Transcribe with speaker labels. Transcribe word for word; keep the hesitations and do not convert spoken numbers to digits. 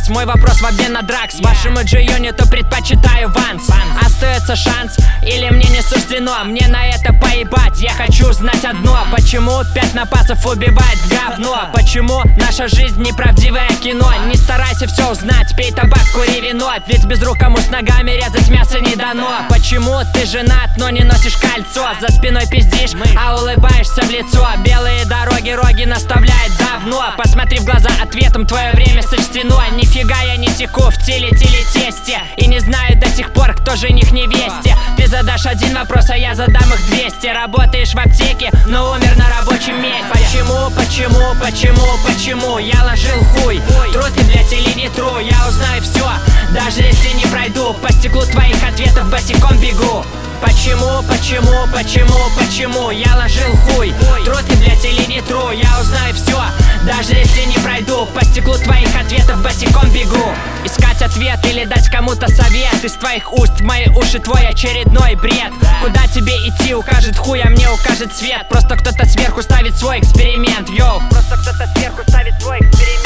Speaker 1: дракс. Мой вопрос в обмен на дракс. Вашему G-юниту предпочитаю Ванс. Остается шанс или мне не суждено? Мне на это поебать, я хочу знать одно. Почему пять напасов убивает в говно? Почему наша жизнь неправдивое кино? Не старайся все узнать, пей табак, кури вино. Ведь без рук кому с ногами резать мясо не дано. Почему ты женат, но не носишь кольцо? За спиной пиздишь, а улыбаешься в лицо. Белые дороги, роги наставляет давно. Посмотри в глаза, ответом твое время сочтено. Нифига я не теку в теле-теле-тесте. И не знаю до сих пор, кто жених невесте. Ты задашь один вопрос, а я задам их двести. Работаешь в аптеке, но умер на рабочем месте. Почему, почему, почему, почему я ложил хуй? Тру ты, блять, или не тру, я узнаю все. Даже если не пройду по стеклу твоих ответов, босиком бегу. Почему, почему, почему, почему я ложил хуй? Тру ты, блять, или не тру, я узнаю все. Даже если не пройду по стеклу твоих ответов, босиком бегу. Искать ответ или дать кому-то совет. Из твоих уст в мои уши твой очередной бред. Куда тебе идти, укажет хуй, а мне укажет свет. Просто кто-то сверху ставит свой эксперимент, йоу. Просто кто-то сверху ставит свой эксперимент.